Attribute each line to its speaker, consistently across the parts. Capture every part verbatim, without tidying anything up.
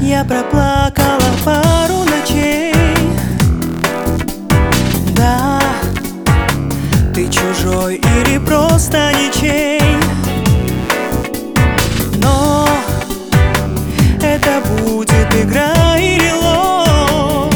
Speaker 1: Я проплакала пару ночей. Да, ты чужой или просто ничей, но это будет игра или ложь.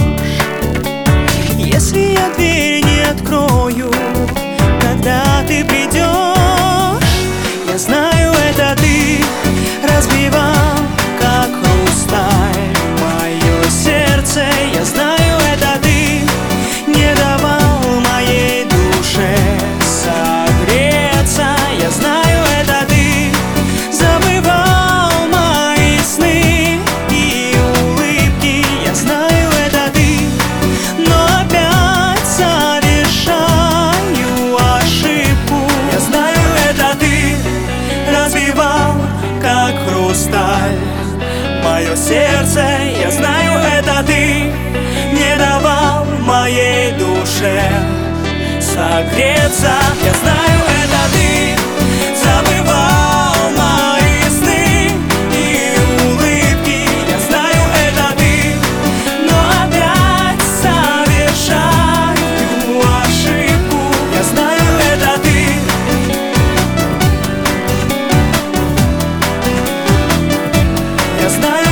Speaker 1: Если я дверь не открою, когда ты придешь, я знаю, это ты разбивал как хрусталь мое сердце. Я знаю, это ты не давал моей душе согреться. Я знаю, это ты забывал мои сны и улыбки. Я знаю, это ты, но опять совершаю ошибку. Я знаю, это ты разбивал как хрусталь мое сердце. Я знаю, это ты не давал моей душе согреться. Я знаю, это ты забывал мои сны и улыбки. Я знаю, это ты, но опять совершаю ошибку. Я знаю, это ты. Я знаю,